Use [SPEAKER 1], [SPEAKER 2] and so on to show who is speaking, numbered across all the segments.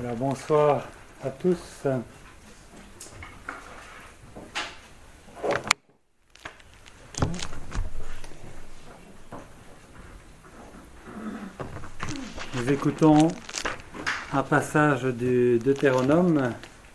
[SPEAKER 1] Alors bonsoir à tous. Nous écoutons un passage du Deutéronome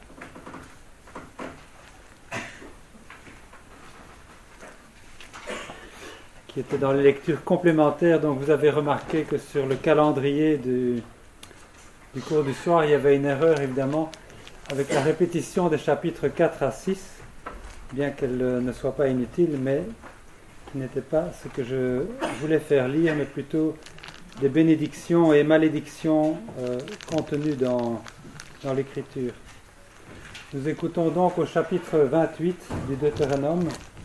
[SPEAKER 1] qui était dans les lectures complémentaires. Donc vous avez remarqué que sur le calendrier du cours du soir, il y avait une erreur évidemment avec la répétition des chapitres 4 à 6, bien qu'elle ne soit pas inutile, mais qui n'était pas ce que je voulais faire lire, mais plutôt des bénédictions et malédictions contenues dans l'Écriture. Nous écoutons donc au chapitre 28 du Deutéronome.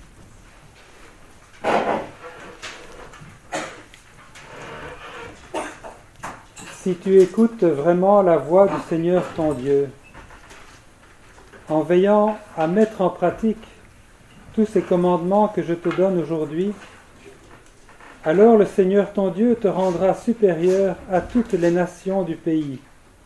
[SPEAKER 1] Si tu écoutes vraiment la voix du Seigneur ton Dieu, en veillant à mettre en pratique tous ces commandements que je te donne aujourd'hui, alors le Seigneur ton Dieu te rendra supérieur à toutes les nations du pays.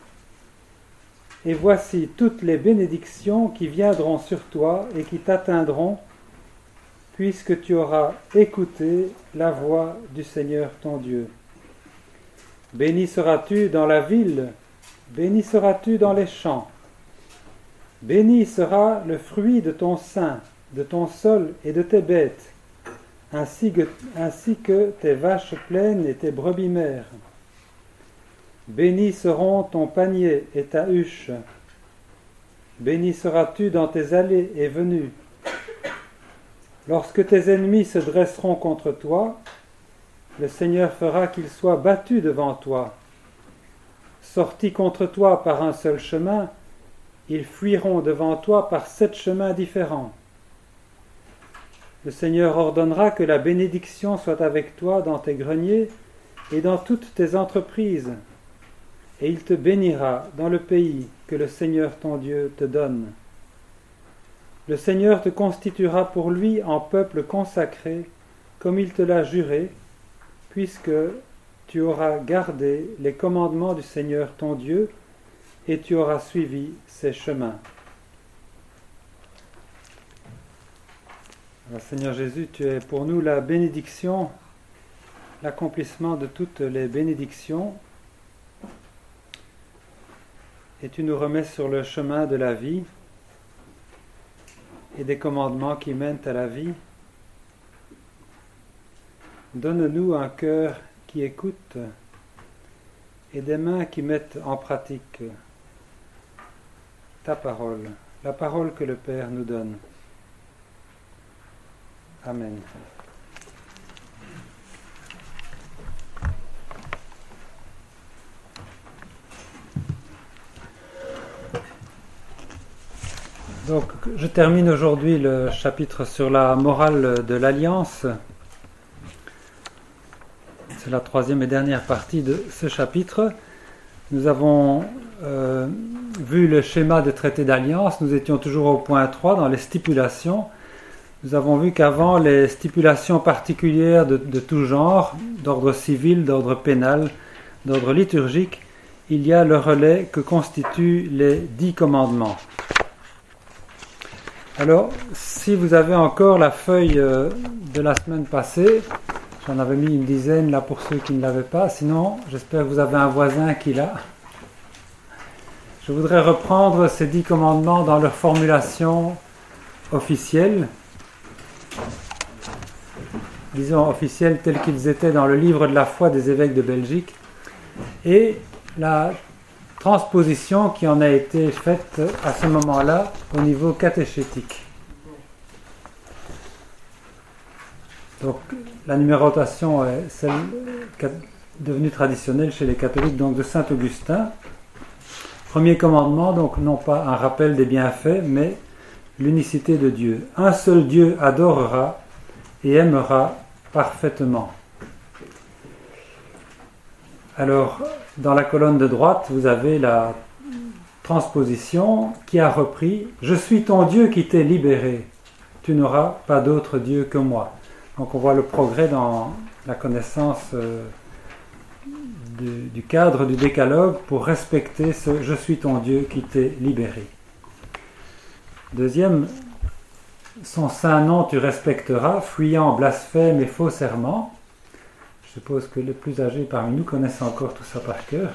[SPEAKER 1] Et voici toutes les bénédictions qui viendront sur toi et qui t'atteindront, puisque tu auras écouté la voix du Seigneur ton Dieu. Béni seras-tu dans la ville, béni seras-tu dans les champs. Béni sera le fruit de ton sein, de ton sol et de tes bêtes, ainsi que tes vaches pleines et tes brebis mères. Bénis seront ton panier et ta huche. Béni seras-tu dans tes allées et venues. Lorsque tes ennemis se dresseront contre toi, le Seigneur fera qu'ils soient battus devant toi. Sortis contre toi par un seul chemin, ils fuiront devant toi par 7 chemins différents. Le Seigneur ordonnera que la bénédiction soit avec toi dans tes greniers et dans toutes tes entreprises, et il te bénira dans le pays que le Seigneur ton Dieu te donne. Le Seigneur te constituera pour lui en peuple consacré, comme il te l'a juré, puisque tu auras gardé les commandements du Seigneur ton Dieu et tu auras suivi ses chemins. Alors, Seigneur Jésus, tu es pour nous la bénédiction, l'accomplissement de toutes les bénédictions, et tu nous remets sur le chemin de la vie et des commandements qui mènent à la vie. Donne-nous un cœur qui écoute et des mains qui mettent en pratique ta parole, la parole que le Père nous donne. Amen. Donc, je termine aujourd'hui le chapitre sur la morale de l'Alliance. C'est la 3e et dernière partie de ce chapitre. Nous avons vu le schéma des traités d'alliance. Nous étions toujours au point 3 dans les stipulations. Nous avons vu qu'avant les stipulations particulières de tout genre, d'ordre civil, d'ordre pénal, d'ordre liturgique, il y a le relais que constituent les 10 commandements. Alors, si vous avez encore la feuille de la semaine passée, j'en avais mis une dizaine là pour ceux qui ne l'avaient pas. Sinon, j'espère que vous avez un voisin qui l'a. Je voudrais reprendre ces 10 commandements dans leur formulation officielle. Disons officielle tels qu'ils étaient dans le livre de la foi des évêques de Belgique. Et la transposition qui en a été faite à ce moment-là au niveau catéchétique. Donc, la numérotation est celle devenue traditionnelle chez les catholiques, donc de Saint Augustin. Premier commandement, donc non pas un rappel des bienfaits, mais l'unicité de Dieu. Un seul Dieu adorera et aimera parfaitement. Alors, dans la colonne de droite, vous avez la transposition qui a repris « Je suis ton Dieu qui t'ai libéré. Tu n'auras pas d'autre Dieu que moi. » Donc on voit le progrès dans la connaissance du cadre du décalogue pour respecter ce « Je suis ton Dieu qui t'ai libéré ». Deuxième, son saint nom tu respecteras, fuyant blasphème et faux serment. Je suppose que les plus âgés parmi nous connaissent encore tout ça par cœur.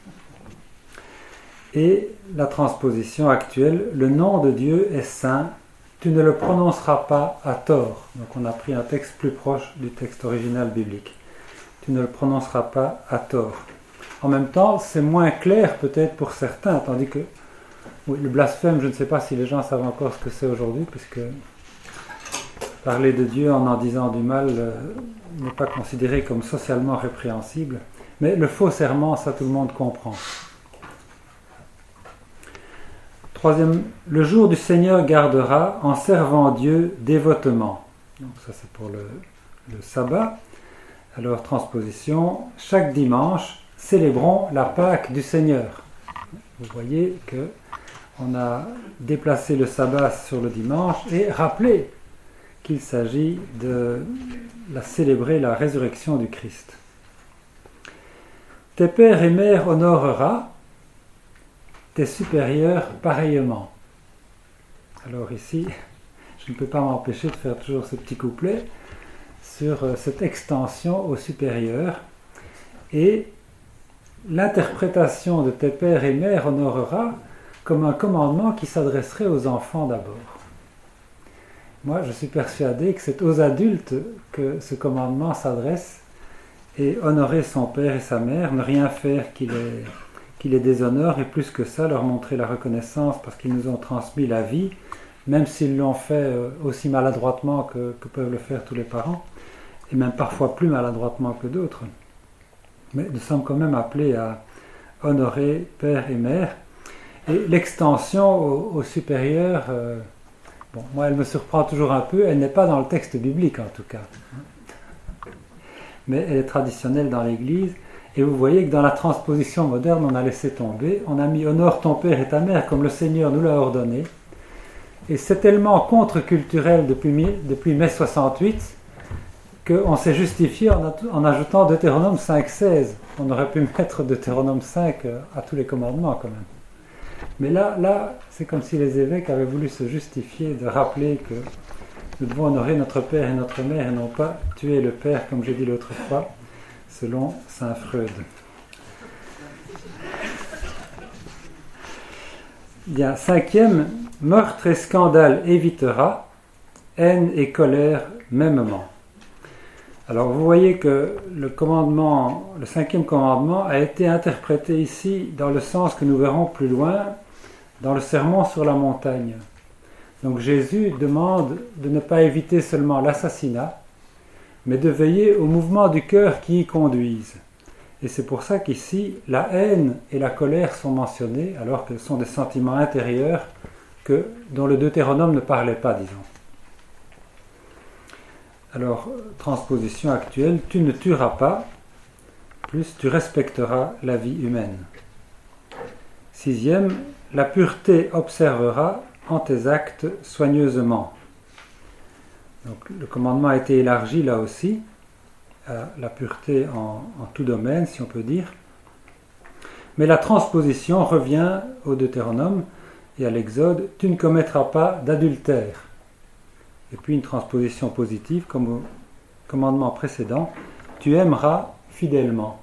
[SPEAKER 1] Et la transposition actuelle, le nom de Dieu est saint, tu ne le prononceras pas à tort. Donc on a pris un texte plus proche du texte original biblique. Tu ne le prononceras pas à tort. En même temps, c'est moins clair peut-être pour certains, tandis que oui, le blasphème, je ne sais pas si les gens savent encore ce que c'est aujourd'hui, puisque parler de Dieu en disant du mal n'est pas considéré comme socialement répréhensible. Mais le faux serment, ça tout le monde comprend. Troisième, le jour du Seigneur gardera en servant Dieu dévotement. Donc ça c'est pour le sabbat. Alors transposition, chaque dimanche, célébrons la Pâque du Seigneur. Vous voyez que on a déplacé le sabbat sur le dimanche et rappelé qu'il s'agit de célébrer la résurrection du Christ. Tes pères et mères honorera, tes supérieurs pareillement. Alors ici, je ne peux pas m'empêcher de faire toujours ce petit couplet sur cette extension aux supérieurs et l'interprétation de tes pères et mères honorera comme un commandement qui s'adresserait aux enfants d'abord. Moi, je suis persuadé que c'est aux adultes que ce commandement s'adresse et honorer son père et sa mère, ne rien faire qui les déshonore et plus que ça, leur montrer la reconnaissance parce qu'ils nous ont transmis la vie, même s'ils l'ont fait aussi maladroitement que peuvent le faire tous les parents, et même parfois plus maladroitement que d'autres. Mais nous sommes quand même appelés à honorer père et mère. Et l'extension aux supérieurs, bon, moi elle me surprend toujours un peu, elle n'est pas dans le texte biblique en tout cas. Mais elle est traditionnelle dans l'Église. Et vous voyez que dans la transposition moderne, on a laissé tomber. On a mis « honore ton père et ta mère » comme le Seigneur nous l'a ordonné. Et c'est tellement contre-culturel depuis mai 68 qu'on s'est justifié en ajoutant Deutéronome 5,16. On aurait pu mettre Deutéronome 5 à tous les commandements quand même. Mais là, c'est comme si les évêques avaient voulu se justifier de rappeler que nous devons honorer notre père et notre mère et non pas tuer le père, comme j'ai dit l'autre fois, selon saint Freud. Bien, cinquième, meurtre et scandale évitera, haine et colère mêmement. Alors vous voyez que le cinquième commandement a été interprété ici dans le sens que nous verrons plus loin dans le sermon sur la montagne. Donc Jésus demande de ne pas éviter seulement l'assassinat, mais de veiller au mouvement du cœur qui y conduisent. Et c'est pour ça qu'ici, la haine et la colère sont mentionnées, alors que ce sont des sentiments intérieurs dont le Deutéronome ne parlait pas, disons. Alors, transposition actuelle, tu ne tueras pas, plus tu respecteras la vie humaine. Sixième, la pureté observera en tes actes soigneusement. Donc, le commandement a été élargi là aussi, à la pureté en tout domaine, si on peut dire. Mais la transposition revient au Deutéronome et à l'Exode, tu ne commettras pas d'adultère. Et puis une transposition positive, comme au commandement précédent, tu aimeras fidèlement.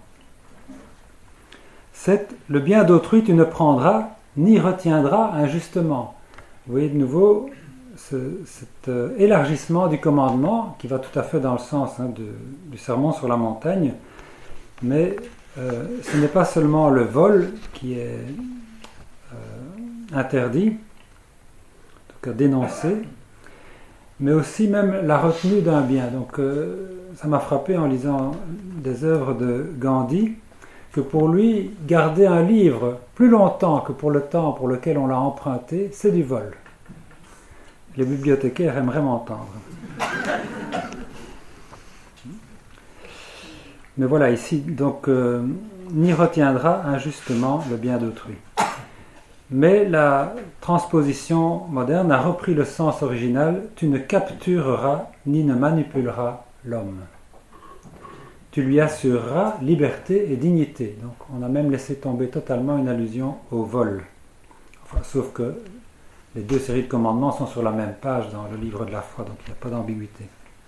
[SPEAKER 1] 7. Le bien d'autrui tu ne prendras ni retiendras injustement. Vous voyez de nouveau cet élargissement du commandement qui va tout à fait dans le sens du sermon sur la montagne, mais ce n'est pas seulement le vol qui est interdit, en tout cas dénoncé, mais aussi même la retenue d'un bien. Donc ça m'a frappé en lisant des œuvres de Gandhi, que pour lui, garder un livre plus longtemps que pour le temps pour lequel on l'a emprunté, c'est du vol. Les bibliothécaires aimeraient m'entendre. Mais voilà, ici, donc, n'y retiendra injustement le bien d'autrui. Mais la transposition moderne a repris le sens original, tu ne captureras ni ne manipuleras l'homme. tu lui assureras liberté et dignité. Donc on a même laissé tomber totalement une allusion au vol. Enfin, sauf que les deux séries de commandements sont sur la même page dans le livre de la foi, donc il n'y a pas d'ambiguïté.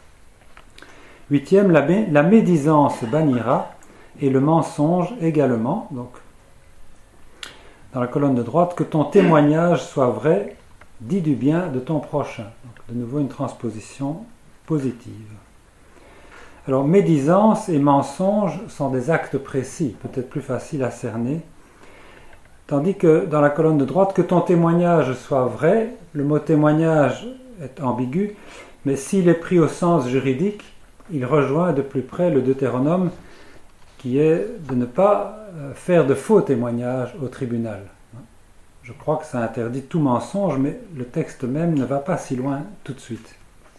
[SPEAKER 1] 8e, la médisance bannira et le mensonge également. Donc, dans la colonne de droite, que ton témoignage soit vrai, dis du bien de ton prochain. Donc, de nouveau une transposition positive. Alors, médisance et mensonge sont des actes précis, peut-être plus faciles à cerner. Tandis que dans la colonne de droite, que ton témoignage soit vrai, le mot témoignage est ambigu, mais s'il est pris au sens juridique, il rejoint de plus près le Deutéronome qui est de ne pas faire de faux témoignages au tribunal. Je crois que ça interdit tout mensonge, mais le texte même ne va pas si loin tout de suite.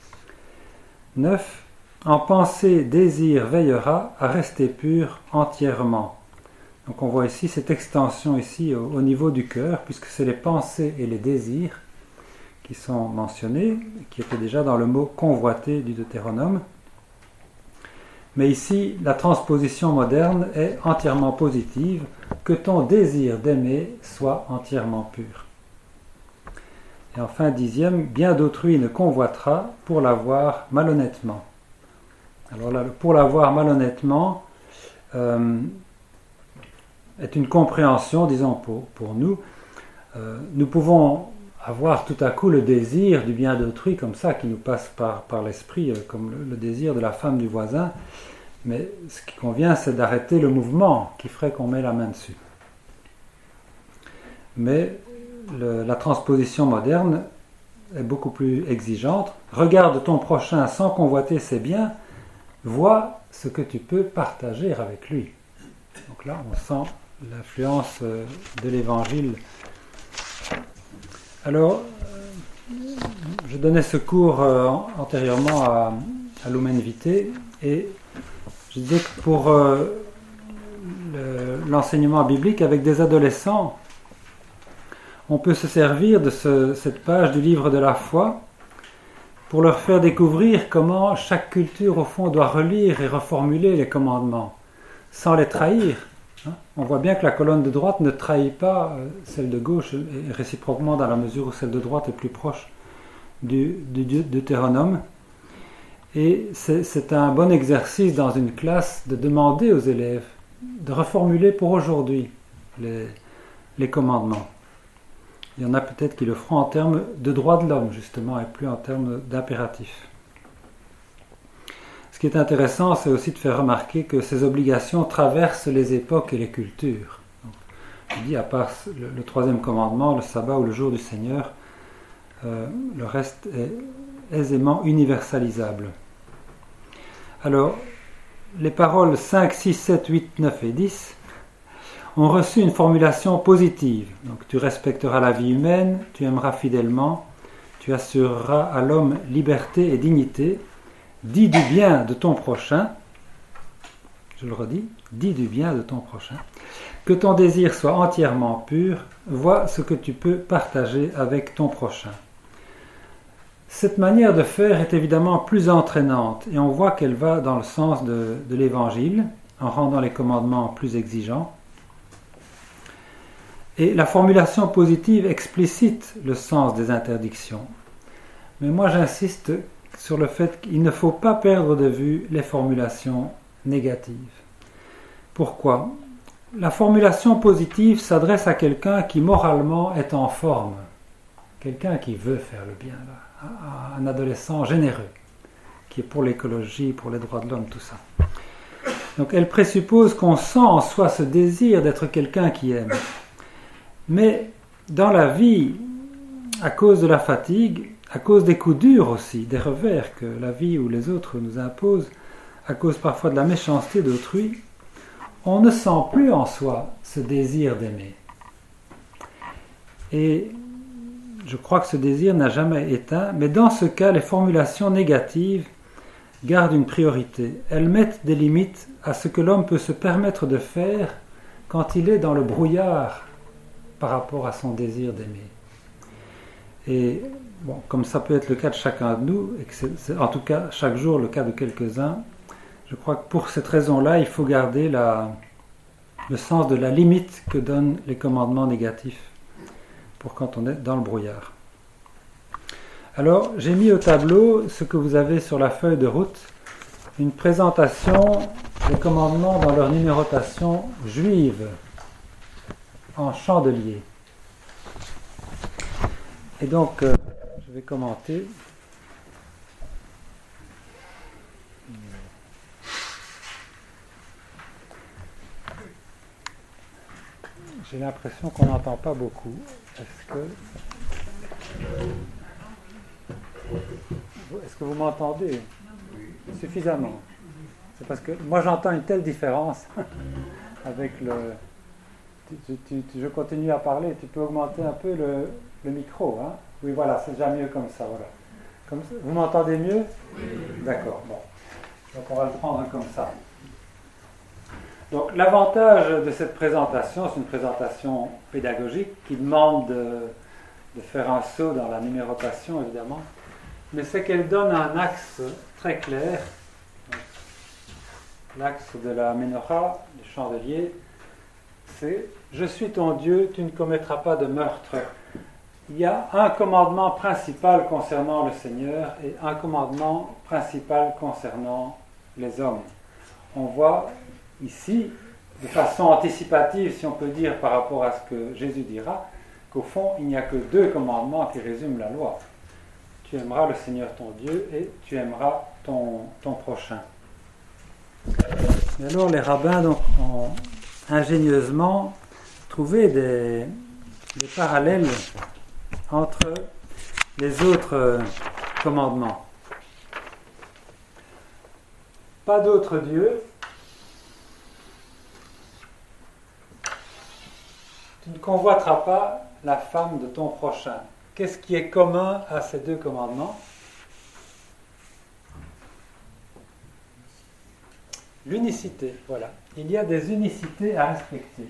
[SPEAKER 1] 9. En pensée, désir veillera à rester pur entièrement. Donc on voit ici cette extension ici au niveau du cœur, puisque c'est les pensées et les désirs qui sont mentionnés, qui étaient déjà dans le mot convoiter du Deutéronome. Mais ici, la transposition moderne est entièrement positive, que ton désir d'aimer soit entièrement pur. Et enfin, 10e, bien d'autrui ne convoitera pour l'avoir malhonnêtement. Alors là, pour l'avoir malhonnêtement est une compréhension, disons pour nous. Nous pouvons avoir tout à coup le désir du bien d'autrui comme ça, qui nous passe par l'esprit, comme le désir de la femme du voisin. Mais ce qui convient, c'est d'arrêter le mouvement qui ferait qu'on met la main dessus. Mais la transposition moderne est beaucoup plus exigeante. Regarde ton prochain sans convoiter ses biens, vois ce que tu peux partager avec lui. Donc là, on sent l'influence de l'Évangile. Alors, je donnais ce cours antérieurement à Lumen Vitae et je disais que pour l'enseignement biblique avec des adolescents, on peut se servir de cette page du livre de la foi pour leur faire découvrir comment chaque culture, au fond, doit relire et reformuler les commandements, sans les trahir. On voit bien que la colonne de droite ne trahit pas celle de gauche, et réciproquement dans la mesure où celle de droite est plus proche du Deutéronome. Et c'est un bon exercice dans une classe de demander aux élèves de reformuler pour aujourd'hui les commandements. Il y en a peut-être qui le feront en termes de droits de l'homme, justement, et plus en termes d'impératifs. Ce qui est intéressant, c'est aussi de faire remarquer que ces obligations traversent les époques et les cultures. Donc, je dis, à part le troisième commandement, le sabbat ou le jour du Seigneur, le reste est aisément universalisable. Alors, les paroles 5, 6, 7, 8, 9 et 10 ont reçu une formulation positive. Donc, tu respecteras la vie humaine, tu aimeras fidèlement, tu assureras à l'homme liberté et dignité, dis du bien de ton prochain, je le redis, dis du bien de ton prochain, que ton désir soit entièrement pur, vois ce que tu peux partager avec ton prochain. Cette manière de faire est évidemment plus entraînante et on voit qu'elle va dans le sens de l'Évangile en rendant les commandements plus exigeants. Et la formulation positive explicite le sens des interdictions. Mais moi j'insiste sur le fait qu'il ne faut pas perdre de vue les formulations négatives. Pourquoi ? La formulation positive s'adresse à quelqu'un qui moralement est en forme, quelqu'un qui veut faire le bien, un adolescent généreux, qui est pour l'écologie, pour les droits de l'homme, tout ça. Donc elle présuppose qu'on sent en soi ce désir d'être quelqu'un qui aime. Mais dans la vie, à cause de la fatigue, à cause des coups durs aussi, des revers que la vie ou les autres nous imposent, à cause parfois de la méchanceté d'autrui, on ne sent plus en soi ce désir d'aimer. Et je crois que ce désir n'a jamais éteint, mais dans ce cas, les formulations négatives gardent une priorité. Elles mettent des limites à ce que l'homme peut se permettre de faire quand il est dans le brouillard par rapport à son désir d'aimer. Et bon, comme ça peut être le cas de chacun de nous, et que c'est en tout cas chaque jour le cas de quelques-uns, Je crois que pour cette raison-là, il faut garder le sens de la limite que donnent les commandements négatifs pour quand on est dans le brouillard. Alors, j'ai mis au tableau ce que vous avez sur la feuille de route, une présentation des commandements dans leur numérotation juive, en chandelier. Et donc, je vais commenter. J'ai l'impression qu'on n'entend pas beaucoup. Est-ce que vous m'entendez suffisamment? C'est parce que moi j'entends une telle différence avec le... je continue à parler, tu peux augmenter un peu le micro. Hein? Oui, voilà, c'est déjà mieux comme ça. Voilà. Comme ça. Vous m'entendez mieux? Oui. D'accord, bon. Donc on va le prendre comme ça. Donc l'avantage de cette présentation, c'est une présentation pédagogique qui demande de faire un saut dans la numérotation évidemment, mais c'est qu'elle donne un axe très clair, l'axe de la Ménorah, du chandelier, c'est « Je suis ton Dieu, tu ne commettras pas de meurtre ». Il y a un commandement principal concernant le Seigneur et un commandement principal concernant les hommes. On voit ici, de façon anticipative, si on peut dire, par rapport à ce que Jésus dira, qu'au fond, il n'y a que deux commandements qui résument la loi. Tu aimeras le Seigneur ton Dieu et tu aimeras ton prochain. Et alors les rabbins donc, ont ingénieusement trouvé des parallèles entre les autres commandements. Pas d'autre Dieu. Tu ne convoiteras pas la femme de ton prochain. Qu'est-ce qui est commun à ces deux commandements? L'unicité, voilà. Il y a des unicités à respecter.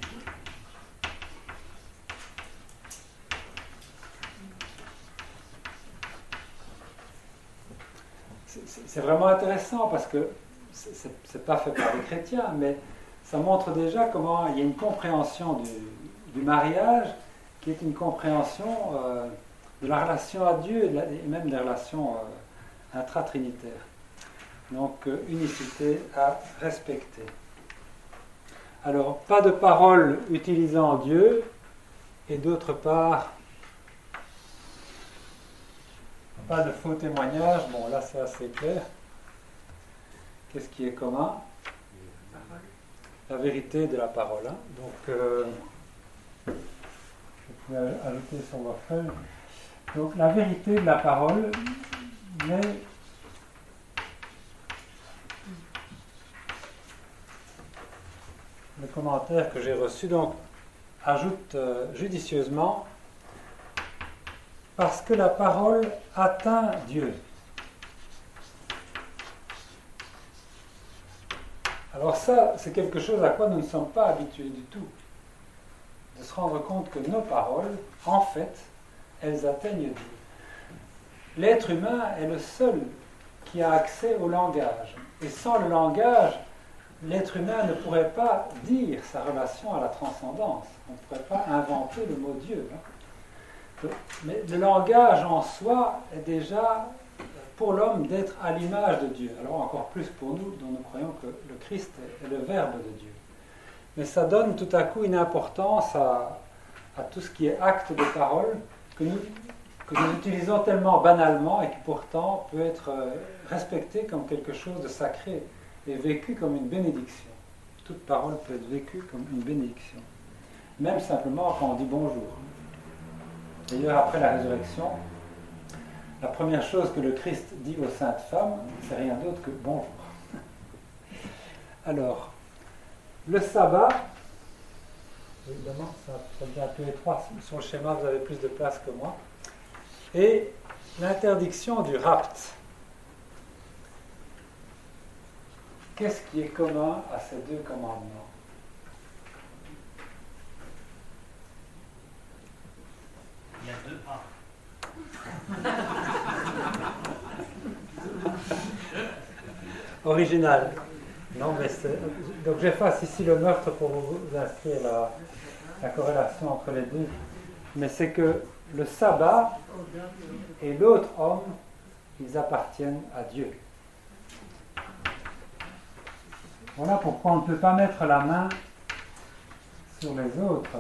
[SPEAKER 1] C'est vraiment intéressant parce que c'est pas fait par les chrétiens, mais ça montre déjà comment il y a une compréhension du mariage qui est une compréhension de la relation à Dieu et même des relations intratrinitaires. Donc, unicité à respecter. Alors, pas de parole utilisant Dieu, et d'autre part, pas de faux témoignages. Bon, là, c'est assez clair. Qu'est-ce qui est commun? La vérité de la parole. Hein. Donc, vous pouvez ajouter sur votre feuille. Donc, la vérité de la parole, mais le commentaire que j'ai reçu donc ajoute judicieusement parce que la parole atteint Dieu. Alors ça, c'est quelque chose à quoi nous ne sommes pas habitués du tout. De se rendre compte que nos paroles, en fait, elles atteignent Dieu. L'être humain est le seul qui a accès au langage. Et sans le langage, l'être humain ne pourrait pas dire sa relation à la transcendance. On ne pourrait pas inventer le mot Dieu. Mais le langage en soi est déjà pour l'homme d'être à l'image de Dieu. Alors encore plus pour nous, dont nous croyons que le Christ est le Verbe de Dieu. Mais ça donne tout à coup une importance à tout ce qui est acte de parole que nous utilisons tellement banalement et qui pourtant peut être respecté comme quelque chose de sacré et vécu comme une bénédiction. Toute parole peut être vécue comme une bénédiction. Même simplement quand on dit bonjour. D'ailleurs, après la résurrection, la première chose que le Christ dit aux saintes femmes, c'est rien d'autre que bonjour. Alors, le sabbat, évidemment, ça devient un peu étroit. Sur le schéma, vous avez plus de place que moi. Et l'interdiction du rapt. Qu'est-ce qui est commun à ces deux commandements?
[SPEAKER 2] Il y a deux A.
[SPEAKER 1] Original. Non, mais donc j'efface ici le meurtre pour vous inscrire la corrélation entre les deux. Mais c'est que le sabbat et l'autre homme, ils appartiennent à Dieu. Voilà pourquoi on ne peut pas mettre la main sur les autres.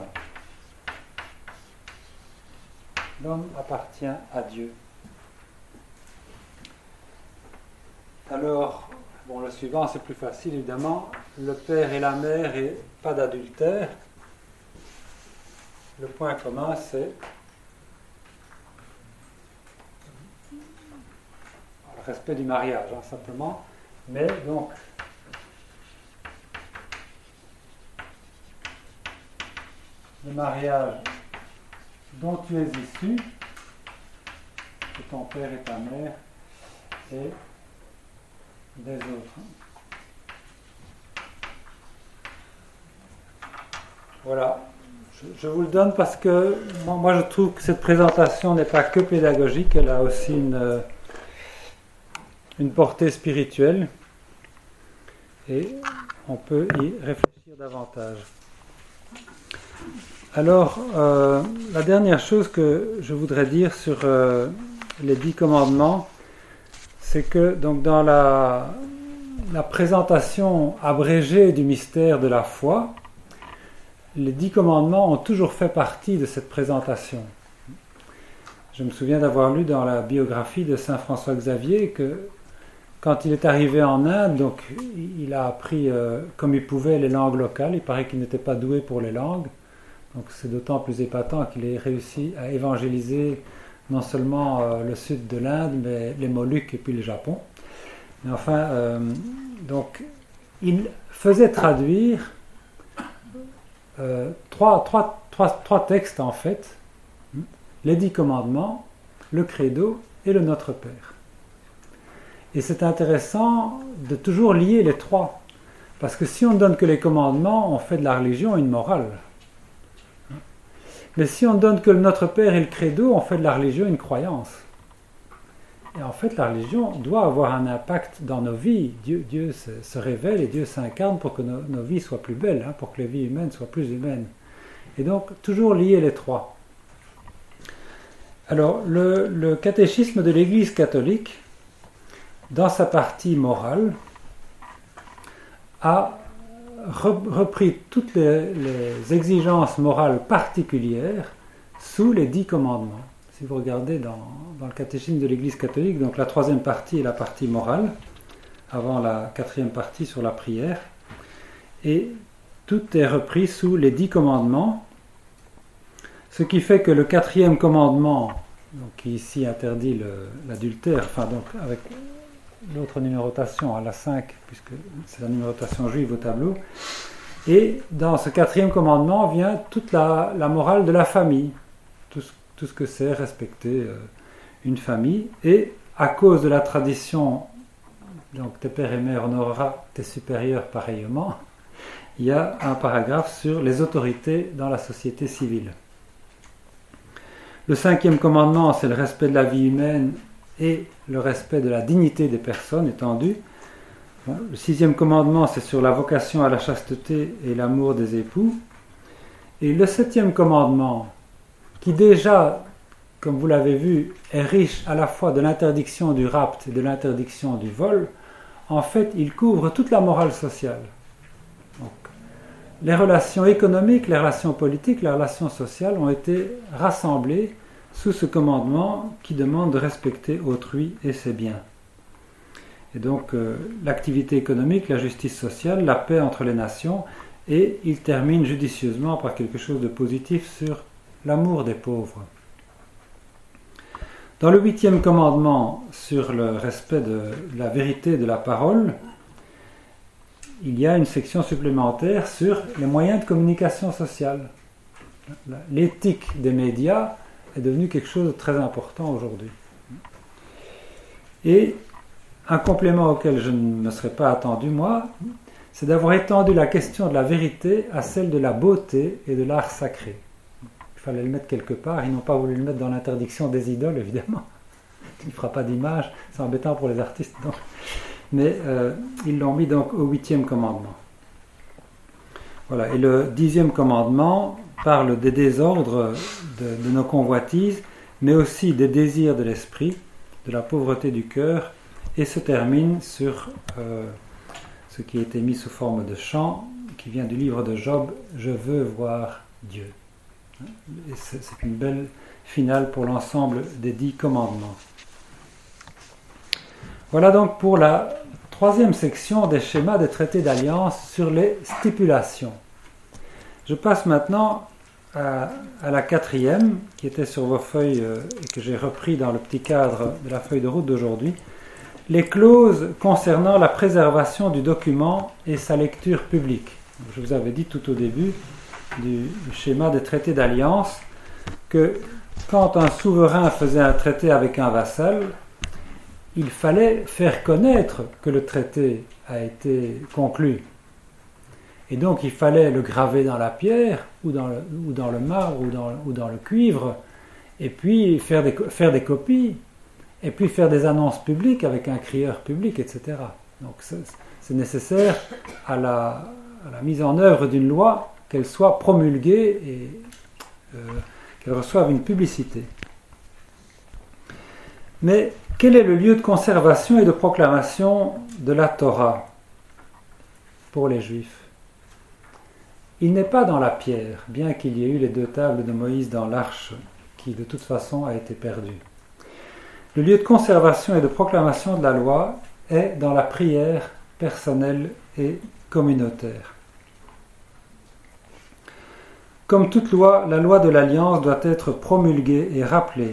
[SPEAKER 1] L'homme appartient à Dieu. Alors, bon, le suivant, c'est plus facile, évidemment. Le père et la mère et pas d'adultère. Le point commun, c'est le respect du mariage, hein, simplement. Mais donc, le mariage dont tu es issu, de ton père et ta mère, et des autres. Voilà. Je vous le donne parce que moi je trouve que cette présentation n'est pas que pédagogique, elle a aussi une portée spirituelle et on peut y réfléchir davantage. Alors, la dernière chose que je voudrais dire sur les 10 commandements, c'est que donc dans la présentation abrégée du mystère de la foi, les 10 commandements ont toujours fait partie de cette présentation. Je me souviens d'avoir lu dans la biographie de saint François Xavier que quand il est arrivé en Inde, donc il a appris comme il pouvait les langues locales. Il paraît qu'il n'était pas doué pour les langues, donc c'est d'autant plus épatant qu'il ait réussi à évangéliser non seulement le sud de l'Inde, mais les Moluques et puis le Japon. Mais enfin, donc il faisait traduire trois textes en fait, les 10 commandements, le credo et le Notre Père. Et c'est intéressant de toujours lier les trois, parce que si on ne donne que les commandements, on fait de la religion une morale. Mais si on ne donne que le Notre Père et le credo, on fait de la religion une croyance. Et en fait, la religion doit avoir un impact dans nos vies. Dieu se révèle et Dieu s'incarne pour que nos vies soient plus belles, hein, pour que les vies humaines soient plus humaines. Et donc, toujours lier les trois. Alors, le catéchisme de l'Église catholique, dans sa partie morale, a repris toutes les exigences morales particulières sous les 10 commandements. Si vous regardez dans le catéchisme de l'Église catholique, donc la 3e partie est la partie morale, avant la 4e partie sur la prière, et tout est repris sous les 10 commandements, ce qui fait que le 4e commandement, donc, qui ici interdit l'adultère, enfin donc avec l'autre numérotation à la 5, puisque c'est la numérotation juive au tableau, et dans ce 4e commandement vient toute la morale de la famille, tout ce que c'est respecter une famille, et à cause de la tradition, donc tes pères et mères honoreras tes supérieurs pareillement, il y a un paragraphe sur les autorités dans la société civile. Le 5e commandement, c'est le respect de la vie humaine et le respect de la dignité des personnes étendues. Bon, le 6e commandement, c'est sur la vocation à la chasteté et l'amour des époux. Et le 7e commandement, qui déjà, comme vous l'avez vu, est riche à la fois de l'interdiction du rapt et de l'interdiction du vol, en fait, il couvre toute la morale sociale. Donc, les relations économiques, les relations politiques, les relations sociales ont été rassemblées sous ce commandement qui demande de respecter autrui et ses biens. Et donc, l'activité économique, la justice sociale, la paix entre les nations, et il termine judicieusement par quelque chose de positif sur l'amour des pauvres. Dans le 8e commandement sur le respect de la vérité de la parole, il y a une section supplémentaire sur les moyens de communication sociale. L'éthique des médias est devenue quelque chose de très important aujourd'hui. Et un complément auquel je ne me serais pas attendu, moi, c'est d'avoir étendu la question de la vérité à celle de la beauté et de l'art sacré. Il fallait le mettre quelque part, ils n'ont pas voulu le mettre dans l'interdiction des idoles, évidemment. Il ne fera pas d'image, c'est embêtant pour les artistes. Donc. mais ils l'ont mis donc au 8e commandement. Voilà, et le 10e commandement parle des désordres de nos convoitises, mais aussi des désirs de l'esprit, de la pauvreté du cœur, et se termine sur ce qui a été mis sous forme de chant, qui vient du livre de Job, « Je veux voir Dieu ». Et c'est une belle finale pour l'ensemble des 10 commandements. Voilà donc pour la 3e section des schémas des traités d'alliance sur les stipulations. Je passe maintenant à la 4e, qui était sur vos feuilles et que j'ai repris dans le petit cadre de la feuille de route d'aujourd'hui. Les clauses concernant la préservation du document et sa lecture publique. Je vous avais dit tout au début du schéma des traités d'alliance que quand un souverain faisait un traité avec un vassal, il fallait faire connaître que le traité a été conclu. Et donc il fallait le graver dans la pierre, ou dans le marbre, ou dans le cuivre, et puis faire des copies, et puis faire des annonces publiques avec un crieur public, etc. Donc c'est nécessaire à la mise en œuvre d'une loi qu'elle soit promulguée et qu'elle reçoive une publicité. Mais quel est le lieu de conservation et de proclamation de la Torah pour les Juifs ? Il n'est pas dans la pierre, bien qu'il y ait eu les 2 tables de Moïse dans l'arche, qui de toute façon a été perdue. Le lieu de conservation et de proclamation de la loi est dans la prière personnelle et communautaire. Comme toute loi, la loi de l'Alliance doit être promulguée et rappelée.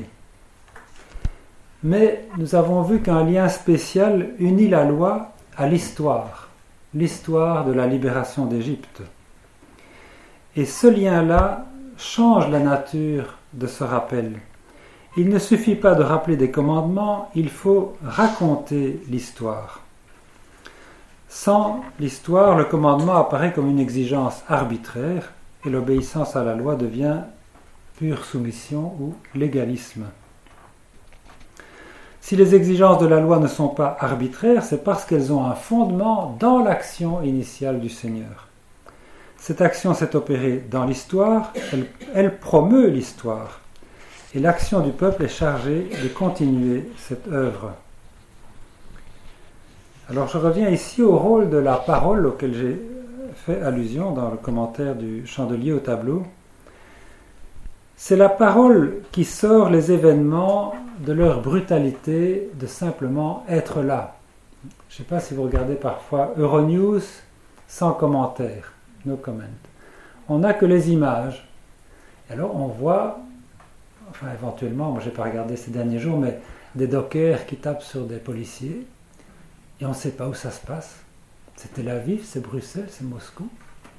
[SPEAKER 1] Mais nous avons vu qu'un lien spécial unit la loi à l'histoire de la libération d'Égypte. Et ce lien-là change la nature de ce rappel. Il ne suffit pas de rappeler des commandements, il faut raconter l'histoire. Sans l'histoire, le commandement apparaît comme une exigence arbitraire et l'obéissance à la loi devient pure soumission ou légalisme. Si les exigences de la loi ne sont pas arbitraires, c'est parce qu'elles ont un fondement dans l'action initiale du Seigneur. Cette action s'est opérée dans l'histoire, elle promeut l'histoire. Et l'action du peuple est chargée de continuer cette œuvre. Alors je reviens ici au rôle de la parole auquel j'ai fait allusion dans le commentaire du chandelier au tableau. C'est la parole qui sort les événements de leur brutalité de simplement être là. Je ne sais pas si vous regardez parfois Euronews sans commentaire, no comment. On n'a que les images. Et alors on voit, enfin éventuellement, moi je n'ai pas regardé ces derniers jours, mais des dockers qui tapent sur des policiers et on ne sait pas où ça se passe. C'est Tel Aviv, c'est Bruxelles, c'est Moscou.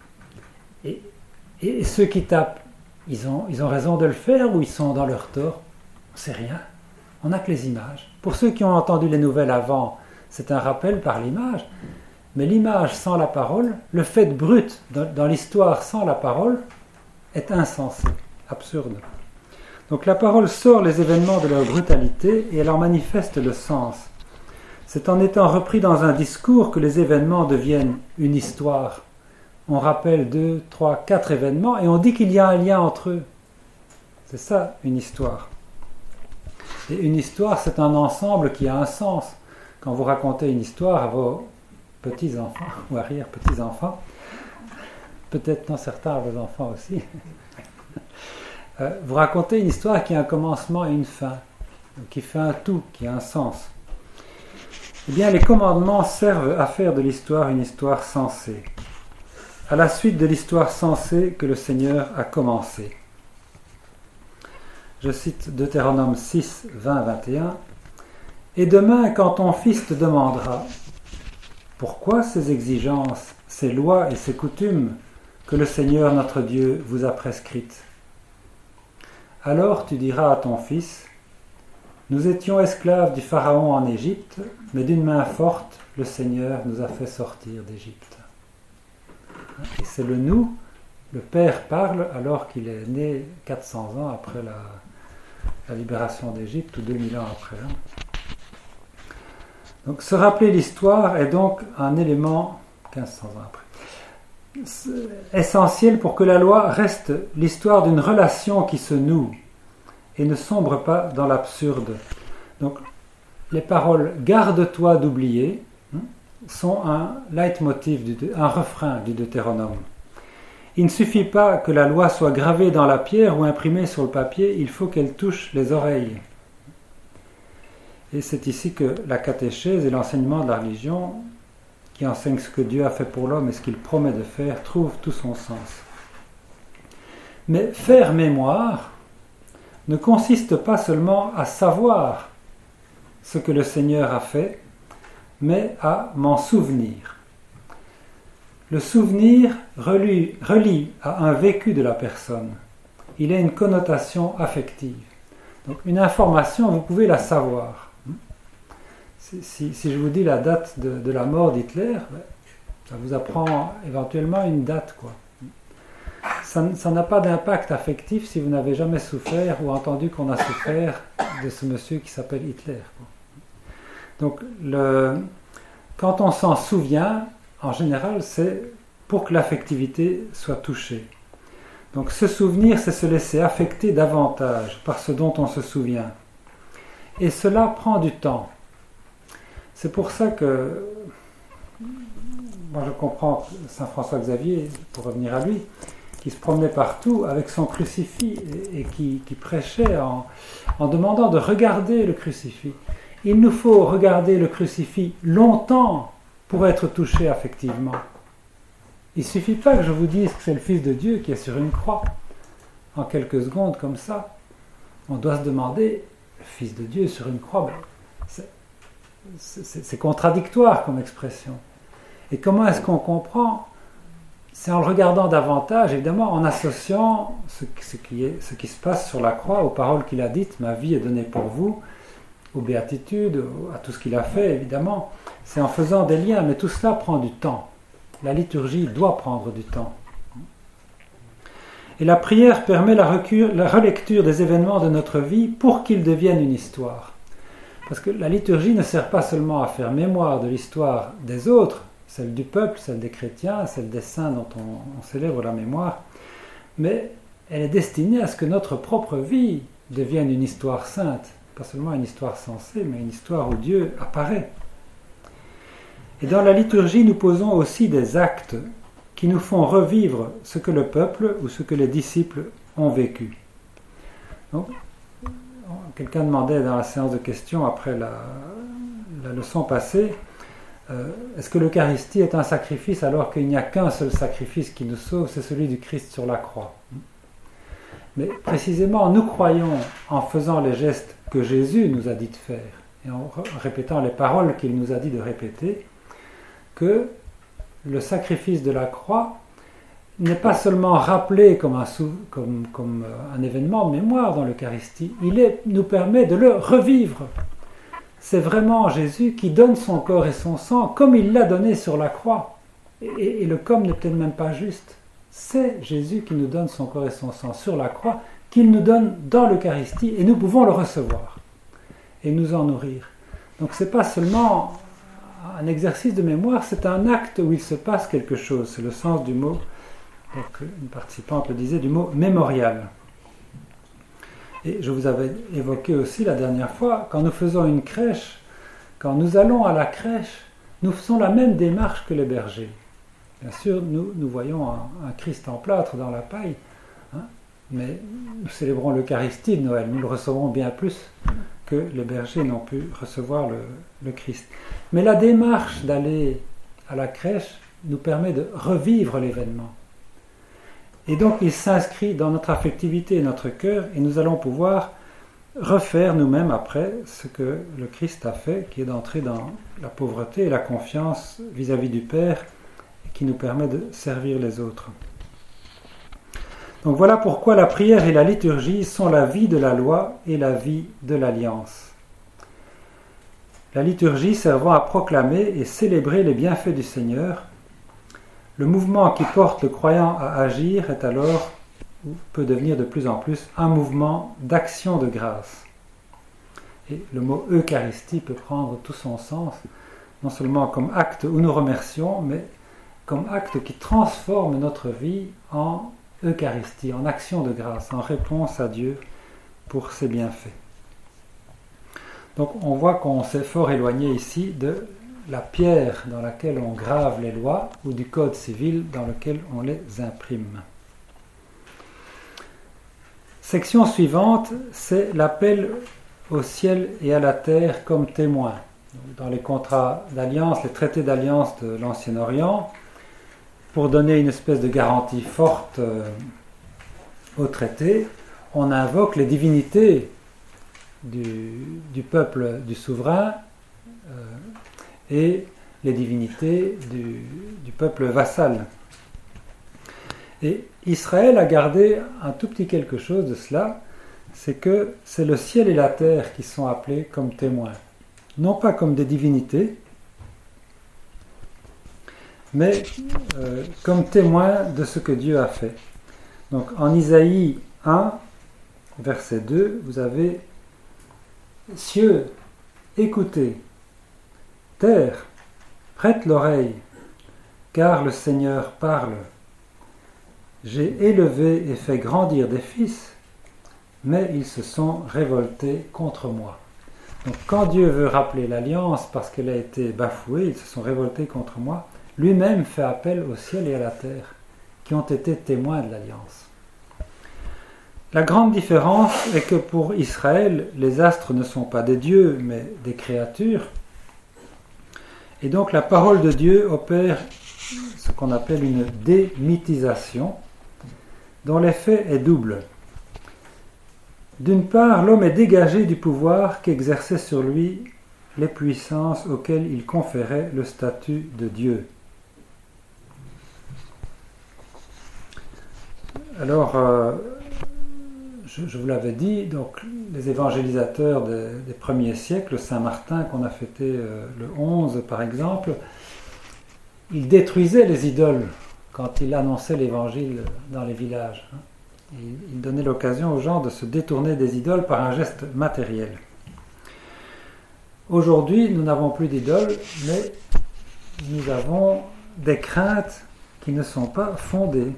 [SPEAKER 1] Et ceux qui tapent, ils ont raison de le faire ou ils sont dans leur tort? On ne sait rien. On n'a que les images. Pour ceux qui ont entendu les nouvelles avant, c'est un rappel par l'image. Mais l'image sans la parole, le fait brut dans l'histoire sans la parole, est insensé, absurde. Donc la parole sort les événements de leur brutalité et elle en manifeste le sens. C'est en étant repris dans un discours que les événements deviennent une histoire. On rappelle 2, 3, 4 événements et on dit qu'il y a un lien entre eux. C'est ça, une histoire. Et une histoire, c'est un ensemble qui a un sens. Quand vous racontez une histoire à vos petits-enfants ou arrière-petits-enfants, peut-être non certains à vos enfants aussi, vous racontez une histoire qui a un commencement et une fin, qui fait un tout, qui a un sens. Eh bien, les commandements servent à faire de l'histoire une histoire sensée, à la suite de l'histoire sensée que le Seigneur a commencée. Je cite Deutéronome 6, 20, 21. « Et demain, quand ton fils te demandera « Pourquoi ces exigences, ces lois et ces coutumes que le Seigneur notre Dieu vous a prescrites ?» Alors tu diras à ton fils « Nous étions esclaves du Pharaon en Égypte, mais d'une main forte, le Seigneur nous a fait sortir d'Égypte. » Et c'est le nous, le Père parle alors qu'il est né 400 ans après la libération d'Égypte, ou 2000 ans après. Donc se rappeler l'histoire est donc un élément, 1500 ans après, essentiel pour que la loi reste l'histoire d'une relation qui se noue et ne sombre pas dans l'absurde. Donc les paroles « garde-toi d'oublier » sont un leitmotiv, un refrain du Deutéronome. Il ne suffit pas que la loi soit gravée dans la pierre ou imprimée sur le papier, il faut qu'elle touche les oreilles. Et c'est ici que la catéchèse et l'enseignement de la religion, qui enseigne ce que Dieu a fait pour l'homme et ce qu'il promet de faire, trouvent tout son sens. Mais faire mémoire ne consiste pas seulement à savoir ce que le Seigneur a fait, mais à m'en souvenir. Le souvenir relie à un vécu de la personne. Il a une connotation affective. Donc une information, vous pouvez la savoir. Si je vous dis la date de la mort d'Hitler, ça vous apprend éventuellement une date, quoi. Ça n'a pas d'impact affectif si vous n'avez jamais souffert ou entendu qu'on a souffert de ce monsieur qui s'appelle Hitler, quoi. Donc, quand on s'en souvient, en général, c'est pour que l'affectivité soit touchée. Donc, se souvenir, c'est se laisser affecter davantage par ce dont on se souvient. Et cela prend du temps. C'est pour ça que, moi je comprends Saint François Xavier, pour revenir à lui, qui se promenait partout avec son crucifix et qui prêchait en demandant de regarder le crucifix. Il nous faut regarder le crucifix longtemps pour être touché affectivement. Il ne suffit pas que je vous dise que c'est le Fils de Dieu qui est sur une croix. En quelques secondes comme ça, on doit se demander, le Fils de Dieu sur une croix, c'est contradictoire comme expression. Et comment est-ce qu'on comprend? C'est en le regardant davantage, évidemment, en associant ce qui se passe sur la croix aux paroles qu'il a dites, ma vie est donnée pour vous, aux béatitudes, à tout ce qu'il a fait, évidemment. C'est en faisant des liens, mais tout cela prend du temps. La liturgie doit prendre du temps. Et la prière permet la relecture des événements de notre vie pour qu'ils deviennent une histoire. Parce que la liturgie ne sert pas seulement à faire mémoire de l'histoire des autres, celle du peuple, celle des chrétiens, celle des saints dont on célèbre la mémoire, mais elle est destinée à ce que notre propre vie devienne une histoire sainte, pas seulement une histoire sensée, mais une histoire où Dieu apparaît. Et dans la liturgie, nous posons aussi des actes qui nous font revivre ce que le peuple ou ce que les disciples ont vécu. Donc, quelqu'un demandait dans la séance de questions après la leçon passée, est-ce que l'Eucharistie est un sacrifice alors qu'il n'y a qu'un seul sacrifice qui nous sauve, c'est celui du Christ sur la croix. Mais précisément, nous croyons en faisant les gestes que Jésus nous a dit de faire et en répétant les paroles qu'il nous a dit de répéter, que le sacrifice de la croix n'est pas seulement rappelé comme un événement de mémoire dans l'Eucharistie, nous permet de le revivre. C'est vraiment Jésus qui donne son corps et son sang comme il l'a donné sur la croix. Et le comme n'est peut-être même pas juste. C'est Jésus qui nous donne son corps et son sang sur la croix, qu'il nous donne dans l'Eucharistie, et nous pouvons le recevoir et nous en nourrir. Donc ce n'est pas seulement un exercice de mémoire, c'est un acte où il se passe quelque chose. C'est le sens du mot, donc une participante le disait, du mot mémorial. Et je vous avais évoqué aussi la dernière fois, quand nous faisons une crèche, quand nous allons à la crèche, nous faisons la même démarche que les bergers. Bien sûr, nous voyons un Christ en plâtre dans la paille, hein, mais nous célébrons l'Eucharistie de Noël, nous le recevrons bien plus que les bergers n'ont pu recevoir le Christ. Mais la démarche d'aller à la crèche nous permet de revivre l'événement. Et donc il s'inscrit dans notre affectivité et notre cœur, et nous allons pouvoir refaire nous-mêmes après ce que le Christ a fait, qui est d'entrer dans la pauvreté et la confiance vis-à-vis du Père, et qui nous permet de servir les autres. Donc voilà pourquoi la prière et la liturgie sont la vie de la loi et la vie de l'alliance. La liturgie servant à proclamer et célébrer les bienfaits du Seigneur, le mouvement qui porte le croyant à agir est alors, ou peut devenir de plus en plus, un mouvement d'action de grâce. Et le mot Eucharistie peut prendre tout son sens non seulement comme acte où nous remercions, mais comme acte qui transforme notre vie en Eucharistie, en action de grâce, en réponse à Dieu pour ses bienfaits. Donc on voit qu'on s'est fort éloigné ici de la pierre dans laquelle on grave les lois ou du code civil dans lequel on les imprime. Section suivante, c'est l'appel au ciel et à la terre comme témoins. Dans les contrats d'alliance, les traités d'alliance de l'Ancien-Orient, pour donner une espèce de garantie forte au traité, on invoque les divinités du peuple du souverain et les divinités du peuple vassal. Et Israël a gardé un tout petit quelque chose de cela, c'est que c'est le ciel et la terre qui sont appelés comme témoins. Non pas comme des divinités, mais comme témoins de ce que Dieu a fait. Donc en Isaïe 1, verset 2, vous avez « Cieux, écoutez, terre, prête l'oreille, car le Seigneur parle. J'ai élevé et fait grandir des fils, mais ils se sont révoltés contre moi. » Donc quand Dieu veut rappeler l'alliance parce qu'elle a été bafouée, ils se sont révoltés contre moi, lui-même fait appel au ciel et à la terre, qui ont été témoins de l'alliance. La grande différence est que pour Israël, les astres ne sont pas des dieux, mais des créatures. Et donc la parole de Dieu opère ce qu'on appelle une démythisation, dont l'effet est double. D'une part, l'homme est dégagé du pouvoir qu'exerçaient sur lui les puissances auxquelles il conférait le statut de Dieu. Alors, je vous l'avais dit, donc les évangélisateurs des premiers siècles, Saint Martin qu'on a fêté le 11 par exemple, il détruisait les idoles quand il annonçait l'évangile dans les villages. Il donnait l'occasion aux gens de se détourner des idoles par un geste matériel. Aujourd'hui, nous n'avons plus d'idoles, mais nous avons des craintes qui ne sont pas fondées.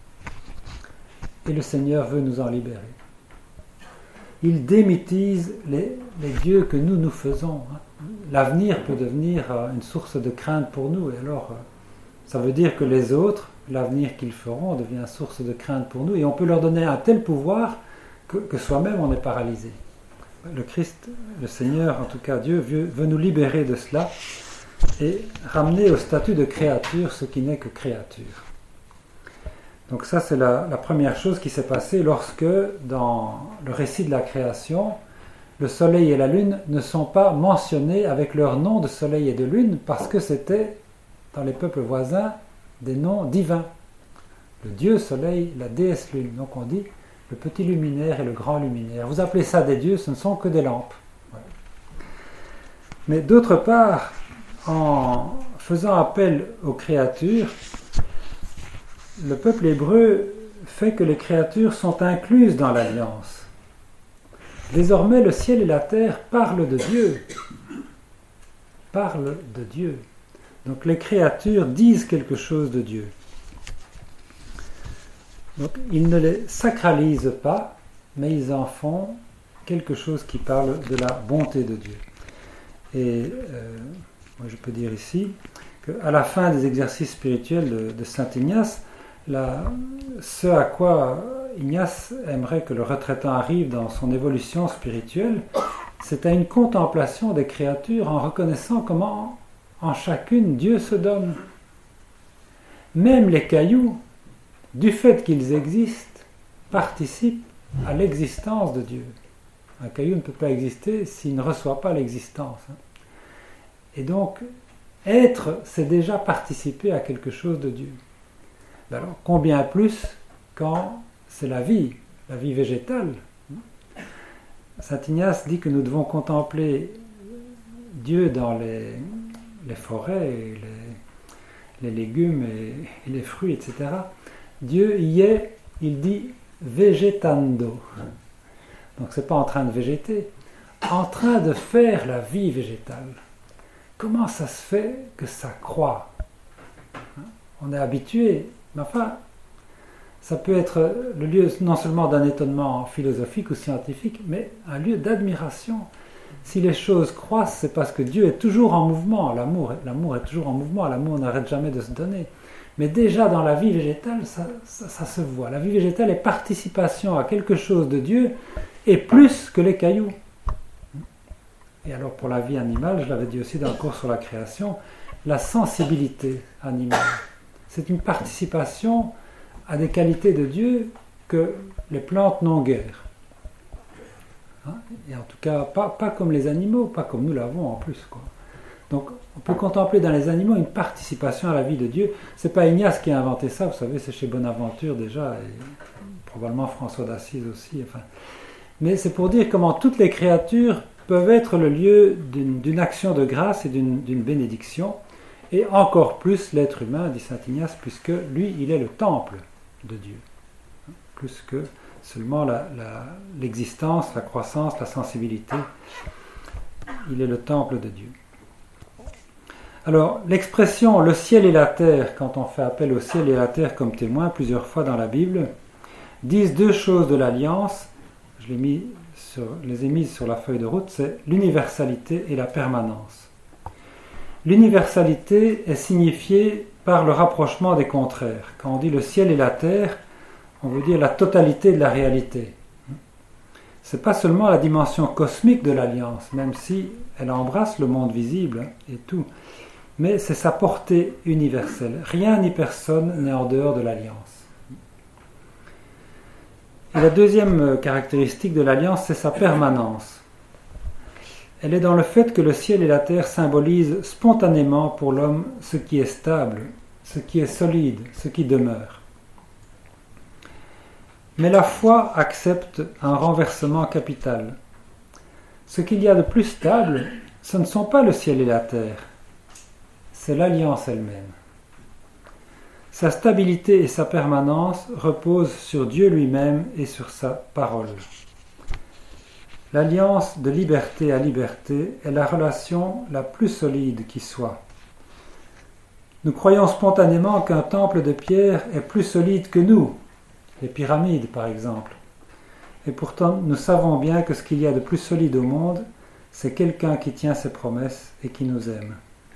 [SPEAKER 1] Et le Seigneur veut nous en libérer. Il démythise les dieux que nous faisons. L'avenir peut devenir une source de crainte pour nous. Et alors, ça veut dire que les autres, l'avenir qu'ils feront devient source de crainte pour nous. Et on peut leur donner un tel pouvoir que soi-même on est paralysé. Le Christ, le Seigneur, en tout cas Dieu, veut nous libérer de cela et ramener au statut de créature ce qui n'est que créature. Donc ça, c'est la première chose qui s'est passée lorsque, dans le récit de la création, le soleil et la lune ne sont pas mentionnés avec leur nom de soleil et de lune parce que c'était, dans les peuples voisins, des noms divins. Le dieu soleil, la déesse lune. Donc on dit le petit luminaire et le grand luminaire. Vous appelez ça des dieux, ce ne sont que des lampes. Ouais. Mais d'autre part, en faisant appel aux créatures, le peuple hébreu fait que les créatures sont incluses dans l'alliance. Désormais, le ciel et la terre parlent de Dieu. Parlent de Dieu. Donc les créatures disent quelque chose de Dieu. Donc ils ne les sacralisent pas, mais ils en font quelque chose qui parle de la bonté de Dieu. Et moi je peux dire ici qu'à la fin des exercices spirituels de Saint Ignace, ce à quoi Ignace aimerait que le retraitant arrive dans son évolution spirituelle, c'est à une contemplation des créatures en reconnaissant comment en chacune Dieu se donne. Même les cailloux, du fait qu'ils existent, participent à l'existence de Dieu. Un caillou ne peut pas exister s'il ne reçoit pas l'existence. Et donc, être, c'est déjà participer à quelque chose de Dieu. Alors, combien plus quand c'est la vie végétale. Saint Ignace dit que nous devons contempler Dieu dans les forêts, et les légumes et les fruits, etc. Dieu y est, il dit, vegetando. Donc c'est pas en train de végéter, en train de faire la vie végétale. comment ça se fait que ça croît? On est habitué, mais enfin, ça peut être le lieu non seulement d'un étonnement philosophique ou scientifique, mais un lieu d'admiration. Si les choses croissent, c'est parce que Dieu est toujours en mouvement. L'amour est toujours en mouvement, l'amour n'arrête jamais de se donner. Mais déjà dans la vie végétale, ça se voit. La vie végétale est participation à quelque chose de Dieu, et plus que les cailloux. Et alors pour la vie animale, je l'avais dit aussi dans le cours sur la création, la sensibilité animale. C'est une participation à des qualités de Dieu que les plantes n'ont guère. Et en tout cas, pas comme les animaux, pas comme nous l'avons en plus, quoi. Donc, on peut contempler dans les animaux une participation à la vie de Dieu. C'est pas Ignace qui a inventé ça, vous savez, c'est chez Bonaventure déjà, et probablement François d'Assise aussi. Enfin. Mais c'est pour dire comment toutes les créatures peuvent être le lieu d'une action de grâce et d'une bénédiction, et encore plus l'être humain, dit saint Ignace, puisque lui, il est le temple de Dieu. Plus que seulement l'existence, la croissance, la sensibilité. Il est le temple de Dieu. Alors, l'expression « le ciel et la terre », quand on fait appel au ciel et à la terre comme témoins plusieurs fois dans la Bible, disent deux choses de l'alliance. Je les ai mises sur la feuille de route, c'est l'universalité et la permanence. L'universalité est signifiée par le rapprochement des contraires. Quand on dit le ciel et la terre, on veut dire la totalité de la réalité. C'est pas seulement la dimension cosmique de l'alliance, même si elle embrasse le monde visible et tout, mais c'est sa portée universelle. Rien ni personne n'est en dehors de l'alliance. Et la deuxième caractéristique de l'alliance, c'est sa permanence. Elle est dans le fait que le ciel et la terre symbolisent spontanément pour l'homme ce qui est stable, ce qui est solide, ce qui demeure. Mais la foi accepte un renversement capital. Ce qu'il y a de plus stable, ce ne sont pas le ciel et la terre, c'est l'alliance elle-même. Sa stabilité et sa permanence reposent sur Dieu lui-même et sur sa parole. L'alliance de liberté à liberté est la relation la plus solide qui soit. Nous croyons spontanément qu'un temple de pierre est plus solide que nous, les pyramides par exemple. Et pourtant, nous savons bien que ce qu'il y a de plus solide au monde, c'est quelqu'un qui tient ses promesses et qui nous aime.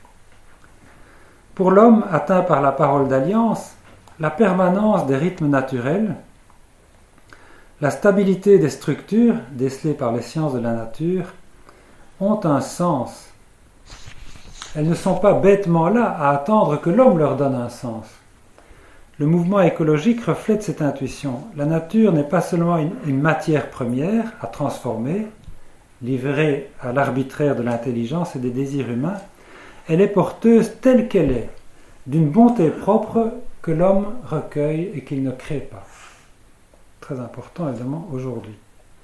[SPEAKER 1] Pour l'homme atteint par la parole d'alliance, la permanence des rythmes naturels, la stabilité des structures décelées par les sciences de la nature ont un sens. Elles ne sont pas bêtement là à attendre que l'homme leur donne un sens. Le mouvement écologique reflète cette intuition. La nature n'est pas seulement une matière première à transformer, livrée à l'arbitraire de l'intelligence et des désirs humains, elle est porteuse telle qu'elle est, d'une bonté propre que l'homme recueille et qu'il ne crée pas. Très important évidemment aujourd'hui.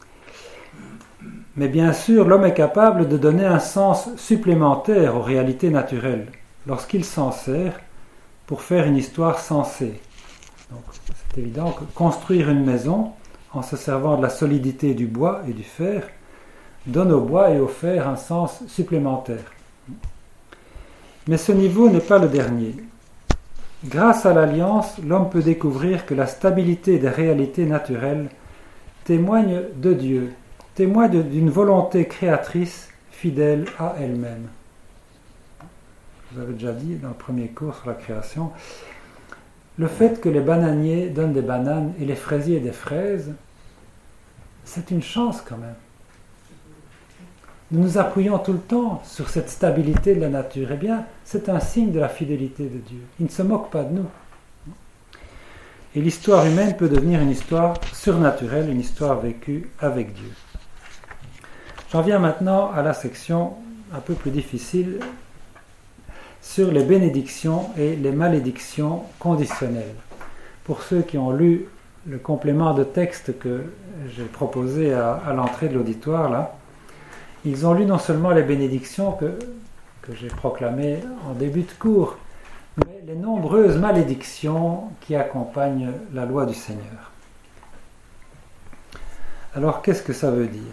[SPEAKER 1] Mais bien sûr, l'homme est capable de donner un sens supplémentaire aux réalités naturelles lorsqu'il s'en sert pour faire une histoire sensée. Donc, c'est évident que construire une maison en se servant de la solidité du bois et du fer donne au bois et au fer un sens supplémentaire. Mais ce niveau n'est pas le dernier. Grâce à l'alliance, l'homme peut découvrir que la stabilité des réalités naturelles témoigne de Dieu, témoigne d'une volonté créatrice fidèle à elle-même. Je vous avais déjà dit dans le premier cours sur la création, le fait que les bananiers donnent des bananes et les fraisiers des fraises, c'est une chance quand même. Nous nous appuyons tout le temps sur cette stabilité de la nature. Eh bien, c'est un signe de la fidélité de Dieu. Il ne se moque pas de nous. Et l'histoire humaine peut devenir une histoire surnaturelle, une histoire vécue avec Dieu. J'en viens maintenant à la section un peu plus difficile sur les bénédictions et les malédictions conditionnelles. Pour ceux qui ont lu le complément de texte que j'ai proposé à l'entrée de l'auditoire, là, ils ont lu non seulement les bénédictions que j'ai proclamées en début de cours, mais les nombreuses malédictions qui accompagnent la loi du Seigneur. Alors, qu'est-ce que ça veut dire ?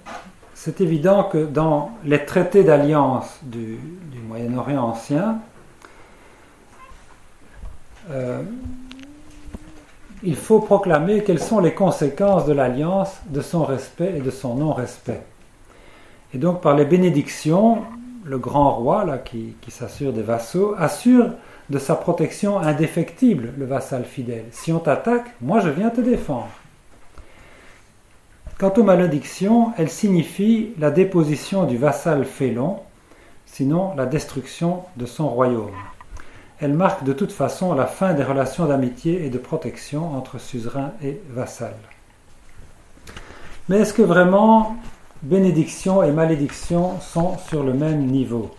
[SPEAKER 1] Bon, c'est évident que dans les traités d'alliance du Moyen-Orient ancien, il faut proclamer quelles sont les conséquences de l'alliance, de son respect et de son non-respect. Et donc par les bénédictions, le grand roi là, qui s'assure des vassaux, assure de sa protection indéfectible le vassal fidèle. Si on t'attaque, moi je viens te défendre. Quant aux malédictions, elles signifient la déposition du vassal félon, sinon la destruction de son royaume. Elles marquent de toute façon la fin des relations d'amitié et de protection entre suzerain et vassal. Mais est-ce que vraiment bénédiction et malédiction sont sur le même niveau?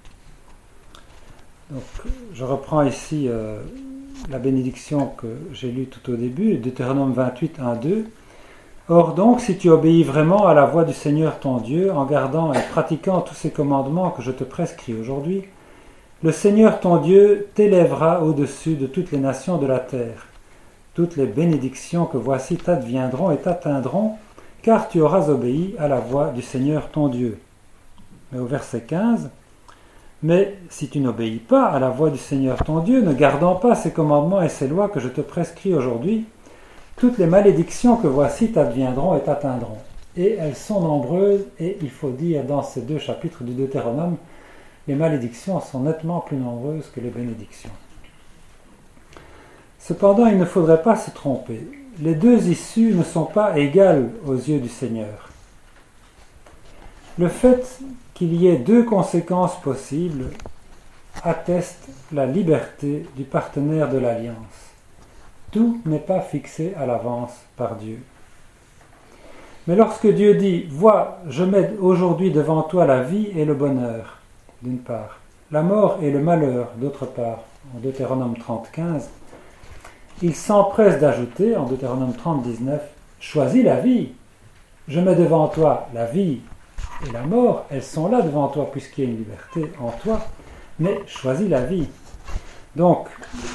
[SPEAKER 1] Donc, je reprends ici la bénédiction que j'ai lue tout au début, Deutéronome 28, 1, 2. Or donc, si tu obéis vraiment à la voix du Seigneur ton Dieu, en gardant et pratiquant tous ces commandements que je te prescris aujourd'hui, le Seigneur ton Dieu t'élèvera au-dessus de toutes les nations de la terre. Toutes les bénédictions que voici t'adviendront et t'atteindront, car tu auras obéi à la voix du Seigneur ton Dieu. Mais au verset 15, mais si tu n'obéis pas à la voix du Seigneur ton Dieu, ne gardant pas ses commandements et ses lois que je te prescris aujourd'hui, toutes les malédictions que voici t'adviendront et t'atteindront. Et elles sont nombreuses, et il faut dire dans ces 2 chapitres du Deutéronome, les malédictions sont nettement plus nombreuses que les bénédictions. Cependant, il ne faudrait pas se tromper. Les 2 issues ne sont pas égales aux yeux du Seigneur. Le fait qu'il y ait 2 conséquences possibles atteste la liberté du partenaire de l'alliance. Tout n'est pas fixé à l'avance par Dieu. Mais lorsque Dieu dit « Vois, je mets aujourd'hui devant toi la vie et le bonheur », d'une part, la mort et le malheur, d'autre part, en Deutéronome 30, 15, il s'empresse d'ajouter, en Deutéronome 30, 19, « Choisis la vie, je mets devant toi la vie et la mort, elles sont là devant toi puisqu'il y a une liberté en toi, mais choisis la vie. » Donc,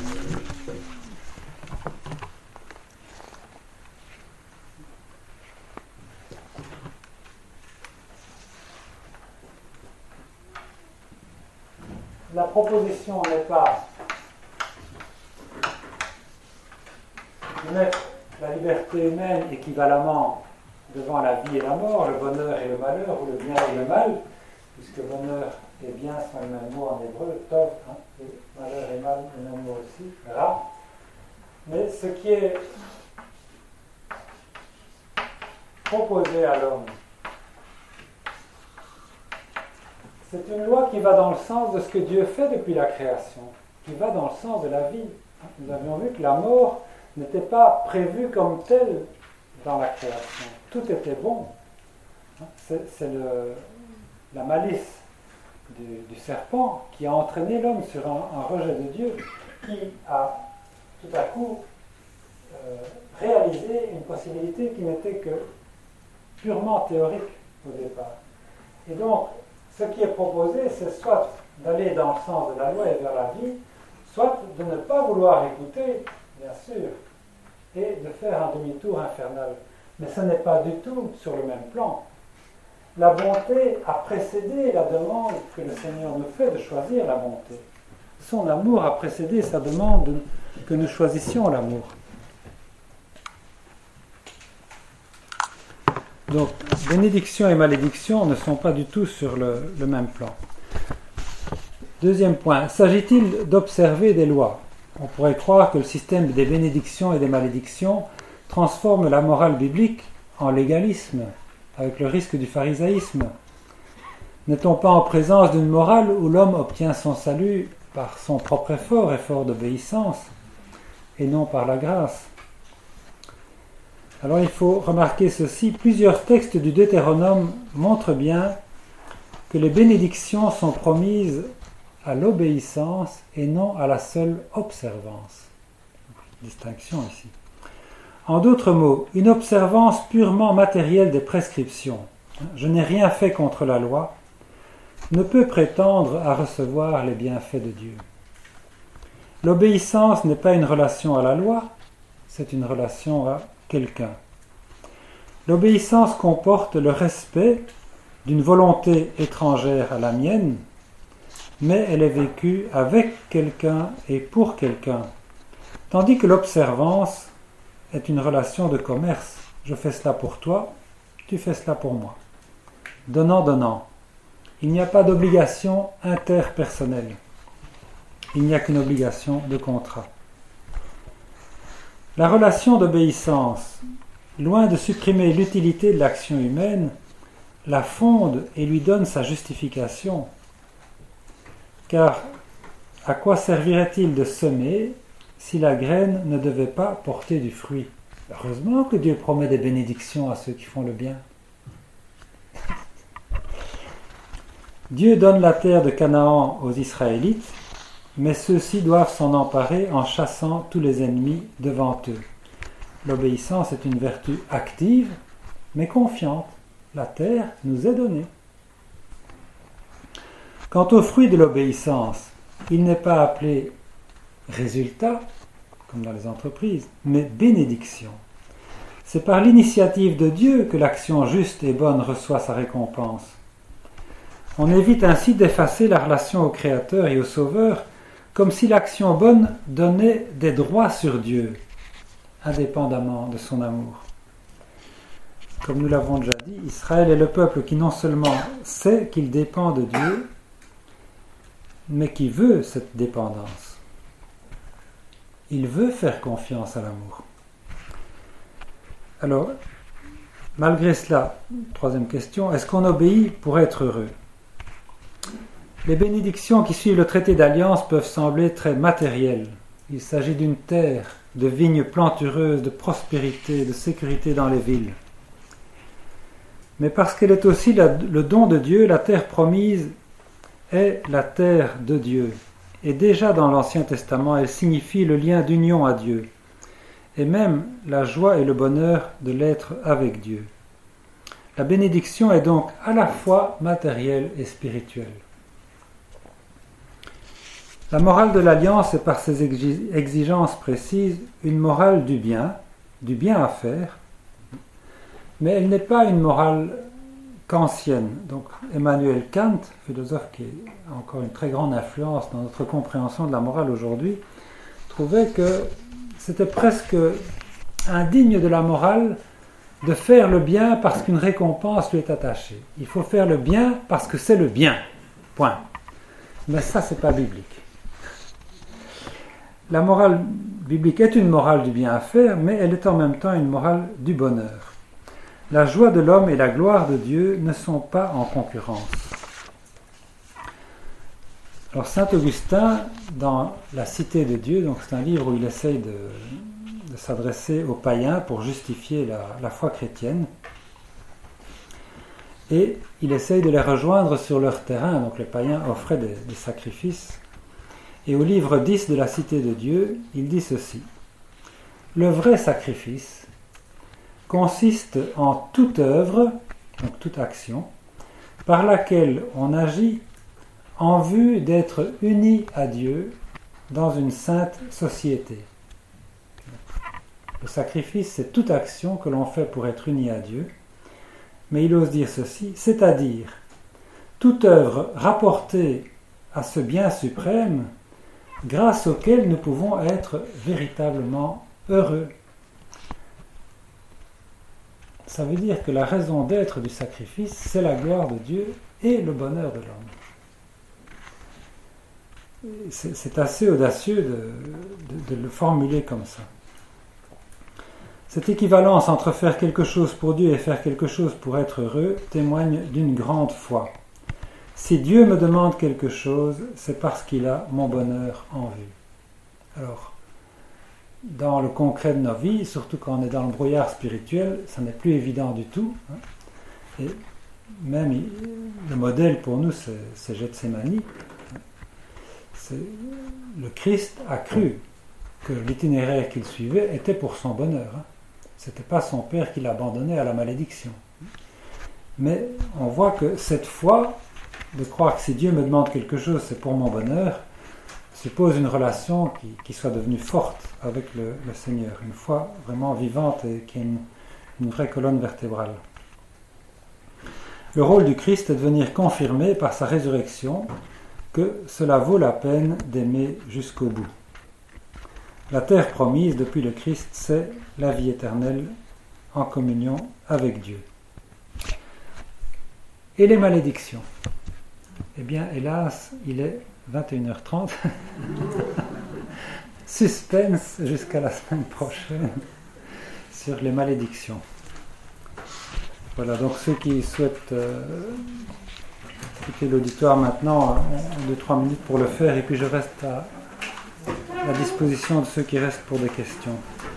[SPEAKER 1] la proposition n'est pas de mettre la liberté humaine équivalemment devant la vie et la mort, le bonheur et le malheur, ou le bien et le mal, puisque bonheur et bien sont le même mot en hébreu, tov, et malheur et mal, le même mot aussi, ra. Mais ce qui est proposé à l'homme, c'est une loi qui va dans le sens de ce que Dieu fait depuis la création, qui va dans le sens de la vie. Nous avions vu que la mort n'était pas prévue comme telle dans la création. Tout était bon. C'est la malice du serpent qui a entraîné l'homme sur un rejet de Dieu, qui a tout à coup réalisé une possibilité qui n'était que purement théorique au départ. Et donc, ce qui est proposé, c'est soit d'aller dans le sens de la loi et vers la vie, soit de ne pas vouloir écouter, bien sûr, et de faire un demi-tour infernal. Mais ce n'est pas du tout sur le même plan. La bonté a précédé la demande que le Seigneur nous fait de choisir la bonté. Son amour a précédé sa demande que nous choisissions l'amour. Donc, bénédiction et malédiction ne sont pas du tout sur le même plan. Deuxième point, s'agit-il d'observer des lois? On pourrait croire que le système des bénédictions et des malédictions transforme la morale biblique en légalisme, avec le risque du pharisaïsme. N'est-on pas en présence d'une morale où l'homme obtient son salut par son propre effort d'obéissance, et non par la grâce? Alors il faut remarquer ceci, plusieurs textes du Deutéronome montrent bien que les bénédictions sont promises à l'obéissance et non à la seule observance. Distinction ici. En d'autres mots, une observance purement matérielle des prescriptions, je n'ai rien fait contre la loi, ne peut prétendre à recevoir les bienfaits de Dieu. L'obéissance n'est pas une relation à la loi, c'est une relation à quelqu'un. L'obéissance comporte le respect d'une volonté étrangère à la mienne, mais elle est vécue avec quelqu'un et pour quelqu'un. Tandis que l'observance est une relation de commerce. Je fais cela pour toi, tu fais cela pour moi. Donnant, donnant. Il n'y a pas d'obligation interpersonnelle. Il n'y a qu'une obligation de contrat. La relation d'obéissance, loin de supprimer l'utilité de l'action humaine, la fonde et lui donne sa justification. Car à quoi servirait-il de semer si la graine ne devait pas porter du fruit? Heureusement que Dieu promet des bénédictions à ceux qui font le bien. Dieu donne la terre de Canaan aux Israélites, mais ceux-ci doivent s'en emparer en chassant tous les ennemis devant eux. L'obéissance est une vertu active, mais confiante. La terre nous est donnée. Quant au fruit de l'obéissance, il n'est pas appelé résultat, comme dans les entreprises, mais bénédiction. C'est par l'initiative de Dieu que l'action juste et bonne reçoit sa récompense. On évite ainsi d'effacer la relation au Créateur et au Sauveur, comme si l'action bonne donnait des droits sur Dieu, indépendamment de son amour. Comme nous l'avons déjà dit, Israël est le peuple qui non seulement sait qu'il dépend de Dieu, mais qui veut cette dépendance. Il veut faire confiance à l'amour. Alors, malgré cela, troisième question, est-ce qu'on obéit pour être heureux? Les bénédictions qui suivent le traité d'alliance peuvent sembler très matérielles. Il s'agit d'une terre, de vignes plantureuses, de prospérité, de sécurité dans les villes. Mais parce qu'elle est aussi le don de Dieu, la terre promise est la terre de Dieu. Et déjà dans l'Ancien Testament, elle signifie le lien d'union à Dieu, et même la joie et le bonheur de l'être avec Dieu. La bénédiction est donc à la fois matérielle et spirituelle. La morale de l'Alliance est par ses exigences précises une morale du bien à faire, mais elle n'est pas une morale kantienne. Donc Emmanuel Kant, philosophe qui a encore une très grande influence dans notre compréhension de la morale aujourd'hui, trouvait que c'était presque indigne de la morale de faire le bien parce qu'une récompense lui est attachée. Il faut faire le bien parce que c'est le bien. Point. Mais ça, c'est pas biblique. La morale biblique est une morale du bien à faire, mais elle est en même temps une morale du bonheur. La joie de l'homme et la gloire de Dieu ne sont pas en concurrence. Alors saint Augustin, dans La Cité de Dieu, donc c'est un livre où il essaye de s'adresser aux païens pour justifier la foi chrétienne, et il essaye de les rejoindre sur leur terrain. Donc les païens offraient des sacrifices. Et au livre 10 de La Cité de Dieu, il dit ceci: le vrai sacrifice consiste en toute œuvre, donc toute action, par laquelle on agit en vue d'être uni à Dieu dans une sainte société. Le sacrifice, c'est toute action que l'on fait pour être uni à Dieu, mais il ose dire ceci, c'est-à-dire toute œuvre rapportée à ce bien suprême, grâce auquel nous pouvons être véritablement heureux. Ça veut dire que la raison d'être du sacrifice, c'est la gloire de Dieu et le bonheur de l'homme. C'est assez audacieux de le formuler comme ça. Cette équivalence entre faire quelque chose pour Dieu et faire quelque chose pour être heureux témoigne d'une grande foi. Si Dieu me demande quelque chose, c'est parce qu'il a mon bonheur en vue. Alors, dans le concret de nos vies, surtout quand on est dans le brouillard spirituel, ça n'est plus évident du tout. Et même le modèle pour nous, c'est Gethsémani. Le Christ a cru que l'itinéraire qu'il suivait était pour son bonheur. Ce n'était pas son père qui l'abandonnait à la malédiction. Mais on voit que cette foi, de croire que si Dieu me demande quelque chose, c'est pour mon bonheur, suppose une relation qui soit devenue forte avec le Seigneur, une foi vraiment vivante et qui est une vraie colonne vertébrale. Le rôle du Christ est de venir confirmer par sa résurrection que cela vaut la peine d'aimer jusqu'au bout. La terre promise depuis le Christ, c'est la vie éternelle en communion avec Dieu. Et les malédictions? Eh bien, hélas, il est 21h30. Suspense jusqu'à la semaine prochaine sur les malédictions. Voilà, donc ceux qui souhaitent quitter l'auditoire maintenant ont 2-3 minutes pour le faire, et puis je reste à la disposition de ceux qui restent pour des questions.